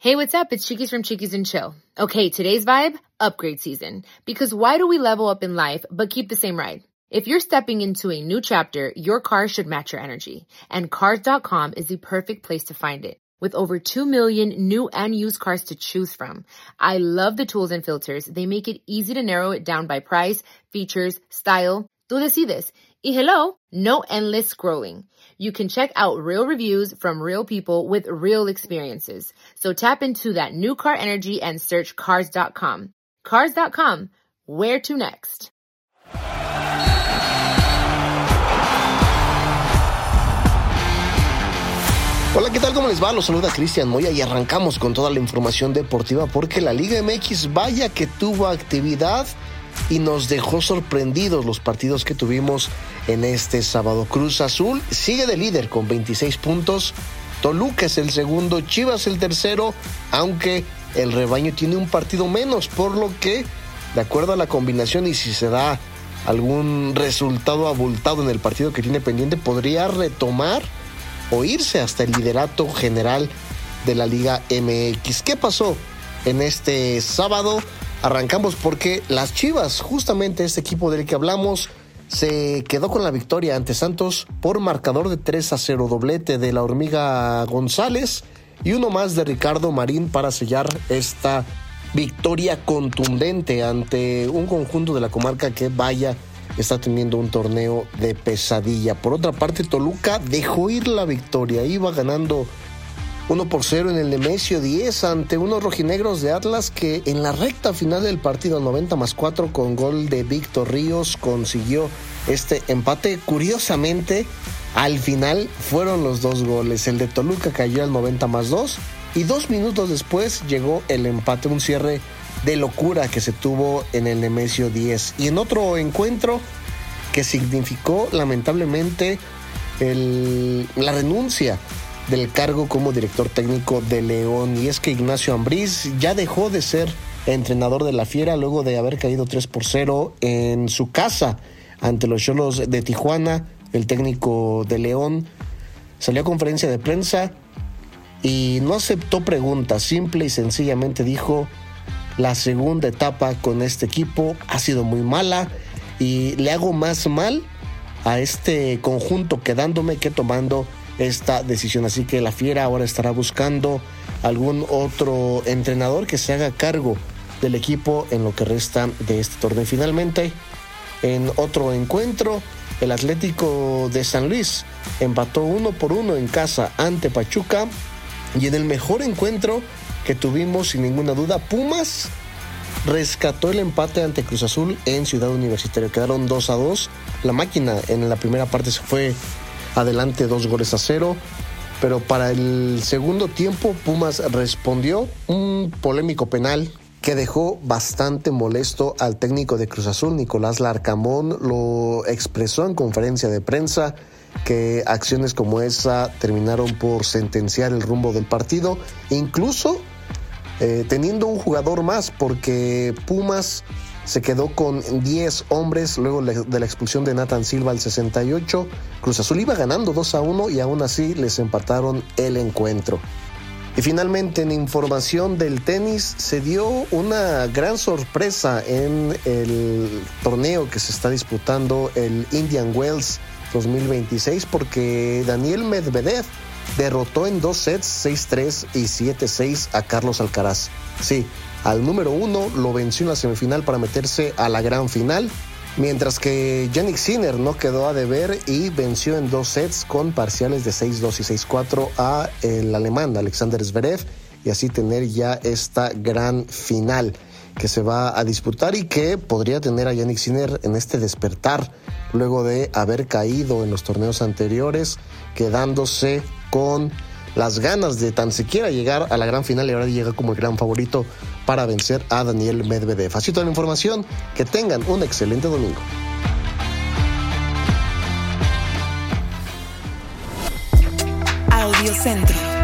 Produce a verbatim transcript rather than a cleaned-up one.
Hey, what's up? It's Chiquis from Chiquis and Chill. Okay, today's vibe, upgrade season. Because why do we level up in life but keep the same ride? If you're stepping into a new chapter, your car should match your energy. And cars dot com is the perfect place to find it. With over two million new and used cars to choose from. I love the tools and filters. They make it easy to narrow it down by price, features, style. Tú decides. Y hello, no endless scrolling. You can check out real reviews from real people with real experiences. So tap into that new car energy and search cars dot com. cars dot com, where to next? Hola, ¿qué tal? ¿Cómo les va? Los saluda Cristian Moya y arrancamos con toda la información deportiva porque la Liga M X vaya que tuvo actividad y nos dejó sorprendidos los partidos que tuvimos en este sábado. Cruz Azul sigue de líder con veintiséis puntos, Toluca es el segundo, Chivas el tercero, aunque el rebaño tiene un partido menos, por lo que, de acuerdo a la combinación y si se da algún resultado abultado en el partido que tiene pendiente, podría retomar o irse hasta el liderato general de la Liga M X. ¿Qué pasó en este sábado? Arrancamos porque las Chivas, justamente este equipo del que hablamos, se quedó con la victoria ante Santos por marcador de tres a cero, doblete de la Hormiga González y uno más de Ricardo Marín para sellar esta victoria contundente ante un conjunto de la comarca que vaya está teniendo un torneo de pesadilla. Por otra parte, Toluca dejó ir la victoria, iba ganando uno por cero en el Nemesio diez ante unos rojinegros de Atlas que en la recta final del partido, noventa más cuatro, con gol de Víctor Ríos, consiguió este empate. Curiosamente, al final fueron los dos goles. El de Toluca cayó al noventa más dos y dos minutos después llegó el empate, un cierre de locura que se tuvo en el Nemesio diez. Y en otro encuentro que significó lamentablemente el, la renuncia del cargo como director técnico de León, y es que Ignacio Ambriz ya dejó de ser entrenador de la Fiera luego de haber caído tres por cero en su casa ante los Xolos de Tijuana. El técnico de León salió a conferencia de prensa y no aceptó preguntas, simple y sencillamente dijo: la segunda etapa con este equipo ha sido muy mala y le hago más mal a este conjunto quedándome que tomando esta decisión. Así que la Fiera ahora estará buscando algún otro entrenador que se haga cargo del equipo en lo que resta de este torneo. Y finalmente, en otro encuentro, el Atlético de San Luis empató uno por uno en casa ante Pachuca, y en el mejor encuentro que tuvimos, sin ninguna duda, Pumas rescató el empate ante Cruz Azul en Ciudad Universitaria. Quedaron dos a dos. La máquina en la primera parte se fue adelante dos goles a cero, pero para el segundo tiempo Pumas respondió un polémico penal que dejó bastante molesto al técnico de Cruz Azul. Nicolás Larcamón lo expresó en conferencia de prensa que acciones como esa terminaron por sentenciar el rumbo del partido, incluso eh, teniendo un jugador más, porque Pumas se quedó con diez hombres luego de la expulsión de Nathan Silva al sesenta y ocho. Cruz Azul iba ganando dos a uno y aún así les empataron el encuentro. Y finalmente, en información del tenis, se dio una gran sorpresa en el torneo que se está disputando, el Indian Wells dos mil veintiséis, porque Daniel Medvedev derrotó en dos sets, seis tres y siete seis, a Carlos Alcaraz. Sí, al número uno lo venció en la semifinal para meterse a la gran final, mientras que Jannik Sinner no quedó a deber y venció en dos sets con parciales de seis dos y seis cuatro a el alemán Alexander Zverev, y así tener ya esta gran final que se va a disputar y que podría tener a Jannik Sinner en este despertar luego de haber caído en los torneos anteriores, quedándose con las ganas de tan siquiera llegar a la gran final, y ahora llega como el gran favorito para vencer a Daniel Medvedev. Así toda la información, que tengan un excelente domingo. Audio Centro.